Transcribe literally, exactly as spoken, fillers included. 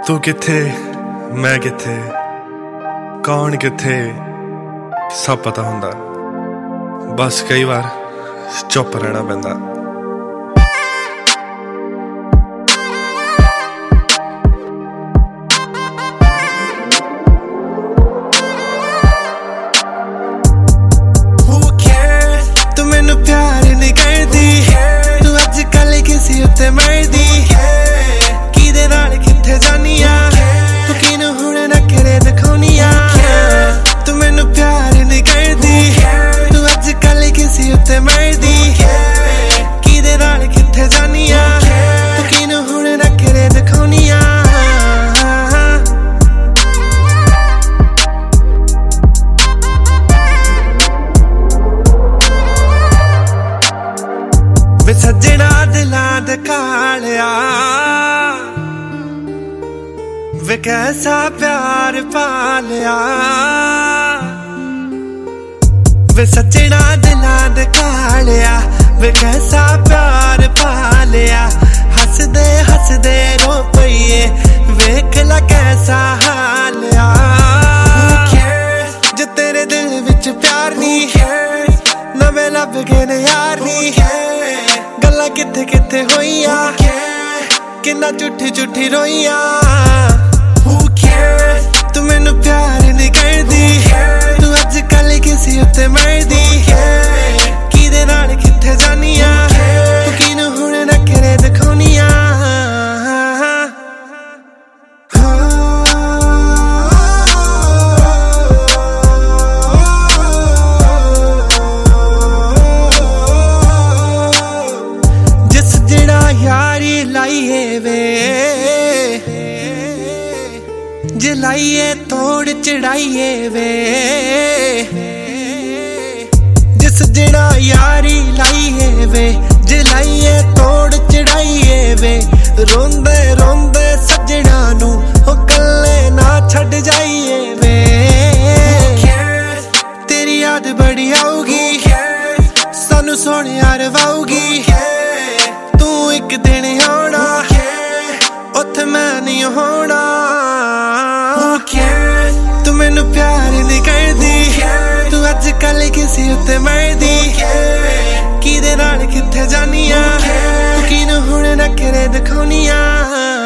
तू किथे मैं किथे कौन किथे सब पता हुंदा, बस कई बार चुप रहना पैंदा। तू मैनू प्यार नहीं करदी, तू अजकल किसी उत्ते मरदी, किदे नाल किथे जानी आ, तू किनू हुण नखरे दिखाउनी आ। तू मैनू प्यार नहीं करदी, तू अजकल किसी उत्ते मरदी, किदे नाल किथे जानी आ, तू किनू हुण नखरे दिखाउनी आ। वे सजना दिलां दे कालिया, वे कैसा प्यार पालिया, वे सजना दिलां दे कालिया, वे कैसा प्यार पालिया। हसदे हसदे रो पईए, वेख ला कैसा हालिया। जो तेरे दिल विच प्यार नी, नवे लब गए ने यार नी, गल्लां किथे किथे होईया, किन्ना झूठी झूठी रोईया। तू मैनू प्यार नहीं करदी, तू अजकल किसी उत्ते मरदी, किदे नाल किथे जानी आ, तू किनू हुण नखरे दिखाउनी आ। जिस जेड़ा यारी लाइए वे, जलाइए तोड़ चढ़ाइए वे, जिस जेड़ा यारी लाइए वे, जलाइए तोड़ चढ़ाइए वे। रोंदे रोंदे सजना नू हो कल्ले ना छड़ जाइए वे। तेरी याद बड़ी आऊगी, सानू सोहणिया रवाऊगी, तू एक दिन आउणा, उत्थे मैं नहीं होना। तू मैनू प्यार नहीं करदी, तू अजकल किसी उत्ते मरदी, किदे नाल किथे जानी आ, तू किनू हुण नखरे दिखाउनी आ।